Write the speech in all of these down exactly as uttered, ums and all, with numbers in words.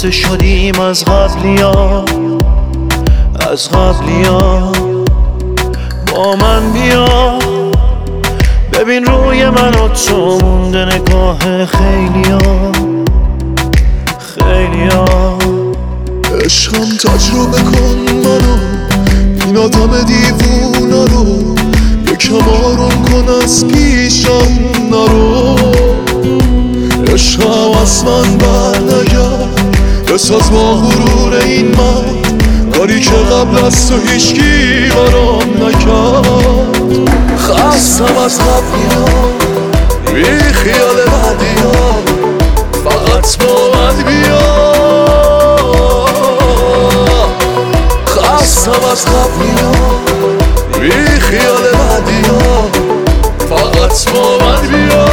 خسته شدیم از قبلیا، از قبلیا. با من بیا ببین روی من و تو مونده نگاه خیلیا، خیلیا. عشقم تجربه کن منو، این آدم دیوونه رو یکم آروم کن، از پیشم نرو. عشقم از من بر نگرد، بساز با غرور این من کاری که قبل از تو هیچکی برام نکرد. خستم از قبلیا، بی خیال بعدیا، فقط با من بیا. خستم از قبلیا، بی خیال بعدیا، فقط با من بیا.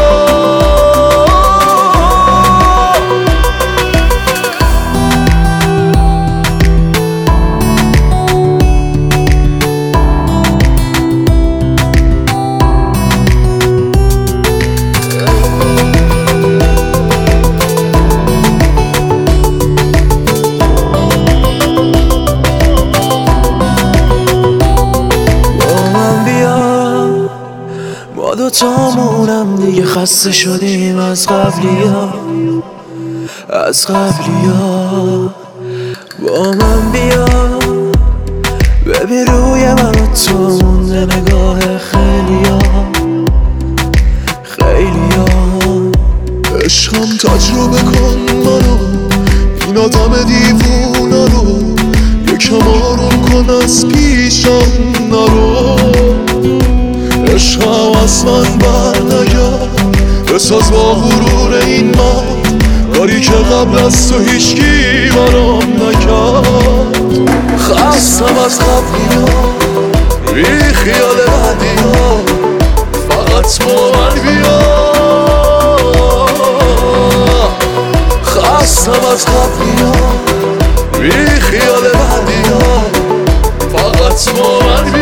ما دوتامونم دیگه خسته شدیم از قبلیا، از قبلیا. با من بیا ببین روی من و تو مونده نگاه خیلیا، خیلیا. عشقم تجربه کن منو، این آدم دیوونه رو یکم آروم کن، از پیشم نرو. عشقم از من بر نگرد، بساز با غرور این من کاری که قبل از تو هیچکی برام نکرد. خستم از قبلیا، بی خیال بعدیا، فقط با من بیا. خستم از قبلیا، بی خیال بعدیا، فقط با من بیا.